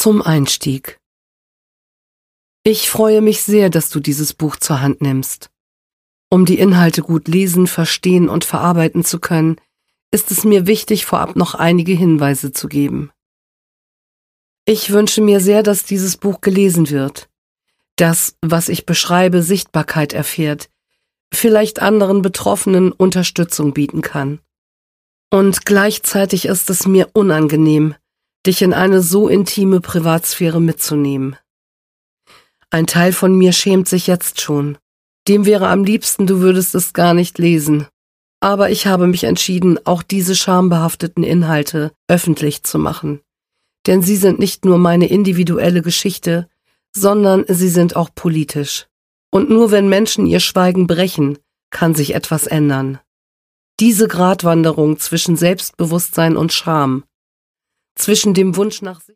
Zum Einstieg. Ich freue mich sehr, dass du dieses Buch zur Hand nimmst. Um die Inhalte gut lesen, verstehen und verarbeiten zu können, ist es mir wichtig, vorab noch einige Hinweise zu geben. Ich wünsche mir sehr, dass dieses Buch gelesen wird, dass, was ich beschreibe, Sichtbarkeit erfährt, vielleicht anderen Betroffenen Unterstützung bieten kann. Und gleichzeitig ist es mir unangenehm, dich in eine so intime Privatsphäre mitzunehmen. Ein Teil von mir schämt sich jetzt schon. Dem wäre am liebsten, du würdest es gar nicht lesen. Aber ich habe mich entschieden, auch diese schambehafteten Inhalte öffentlich zu machen. Denn sie sind nicht nur meine individuelle Geschichte, sondern sie sind auch politisch. Und nur wenn Menschen ihr Schweigen brechen, kann sich etwas ändern. Diese Gratwanderung zwischen Selbstbewusstsein und Scham, zwischen dem Wunsch nach